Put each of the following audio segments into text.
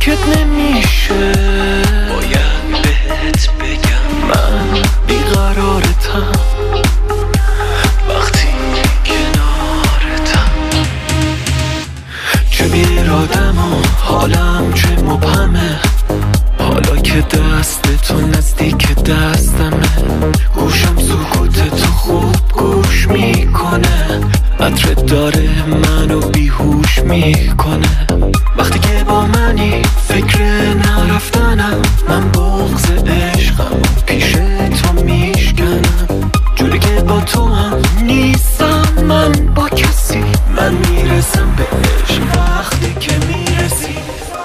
ساکت نمیشه، باید بهت بگم من بیقرارتم وقتی کنارتم. چه بیرادم و حالم چه مبهمه، حالا که دست تو نزدیک دستمه، گوشم سکوت تو خوب گوش میکنه، عطرت داره منو بیهوش میکنه. وقتی که با منی فکر نرفتنم، من بغض عشقم پیش تو میشکنم. جوری که با تو هم نیستم من با کسی، من میرسم به عشق وقتی که میرسی.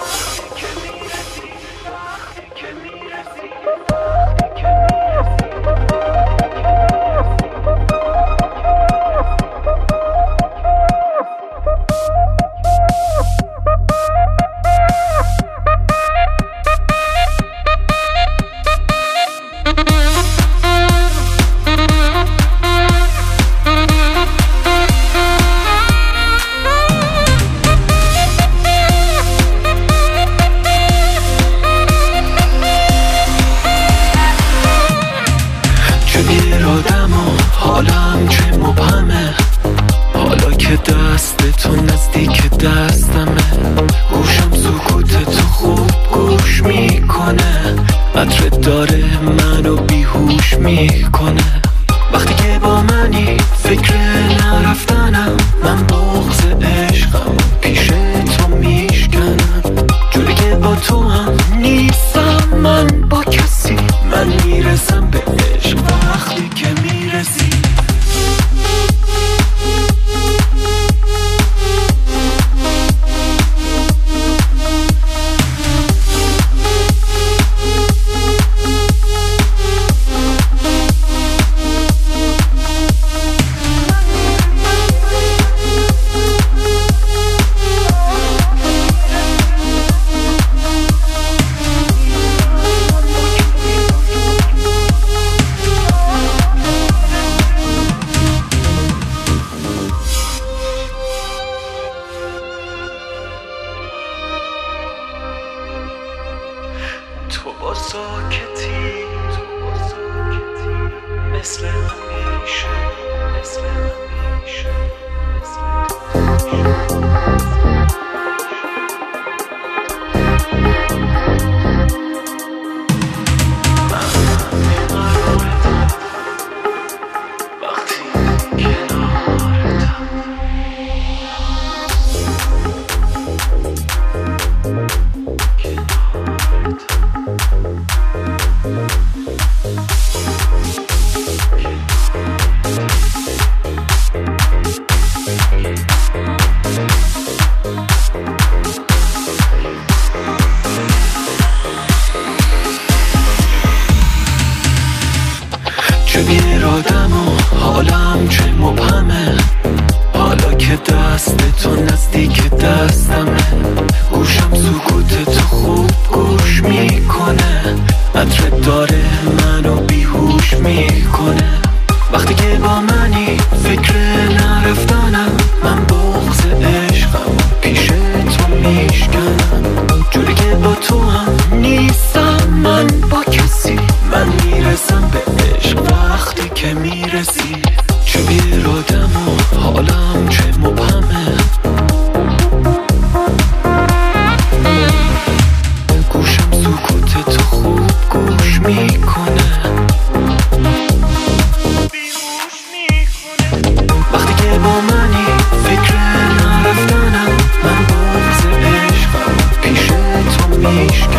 حالم چه مبهمه، حالا که دست تو نزدیک دستمه، گوشم سکوت تو خوب گوش میکنه، عطرت داره منو بیهوش میکنه. وقتی که با منی فکر نرفتنم، من بغض عشقم پیش تو میشکنم. جوری که با تو هم نیستم من با کسی، من میرسم به عشق وقتی که میرسی. تو با ساکتی مثل همیشه، مثل همیشه، چه بیرادم و حالم چه مبهمه، حالا که دست تو نزدیک دستمه، گوشم سکوت تو خوب گوش میکنه، عطرت داره منو بیهوش میکنه. وقتی که با منی فکر نرفتنم، من بغض عشقم پیش تو میشکنم. جوری که با تو هم نیستم من با کسی، من میرسم به عشق وقتی که میرسی. چه بیرادم و حالم چه مبهمه، گوشم سکوت تو خوب گوش میکنه، وقتی که با منی فکر نرفتنم، من بغض عشقم پیش تو میشکنم.